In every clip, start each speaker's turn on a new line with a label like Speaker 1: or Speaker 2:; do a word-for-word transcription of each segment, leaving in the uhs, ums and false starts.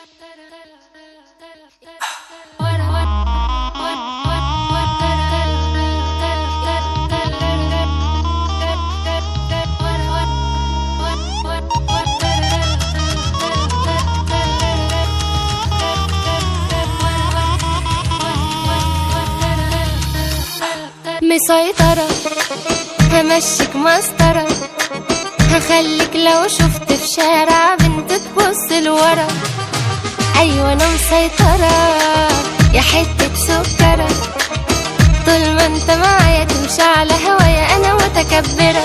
Speaker 1: مسيطرة، همشيك مسطرة، هخليك لو شفت في شارع بنت تبص لورا. أيوة أنا مسيطرة يا حتة سكرة، طول ما انت معايا تمشي على هوايا أنا متكبرة.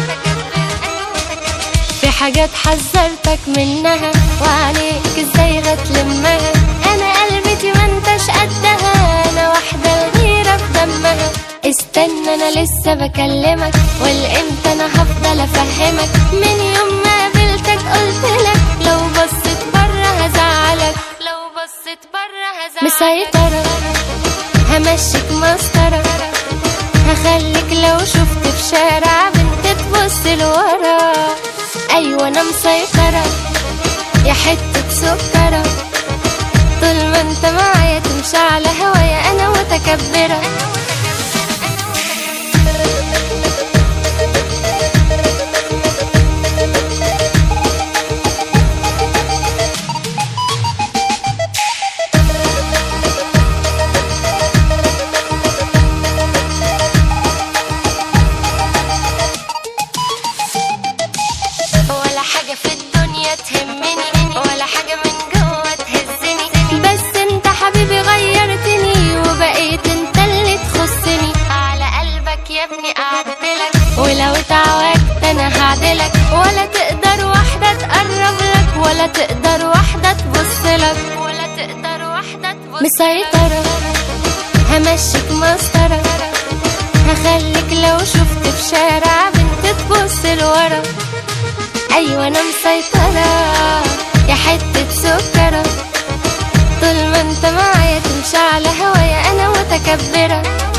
Speaker 1: في حاجات حذرتك منها وعليك ازاي هتلمها، أنا قلبتي ما انتش قدها، أنا واحدة الغيرة في دمها. استنى أنا لسه بكلمك، والامتى أنا هفضل أفهمك، من يوم ما قابلتك قلتلك لو بصيت برا هزعلك، لو بصيت برا هزعلك. مسيطرة همشيك مسطرة، هخليك لو شفت في شارع بنت تبص لورا. أيوة أنا مسيطرة يا حتة سكرة، طول ما انت معايا تمشي على هوايا أنا متكبرة. ولا حاجة في الدنيا تهمني، ولا حاجة من جوه تهزني، بس انت حبيبي غيرتني وبقيت انت اللي تخصني. على قلبك يا ابني قعدتلك، ولو اتعودت انا هعدلك، ولا تقدر واحدة تقرب لك، ولا تقدر واحدة تبصلك، ولا تقدر واحدة تبصلك. مسيطرة همشيك مسطرة، هخليك لو شفت في شارع بنت تبص لورا. أيوة أنا مسيطرة يا حتة سكرة، طول ما انت معايا تمشي على هوايا أنا متكبرة.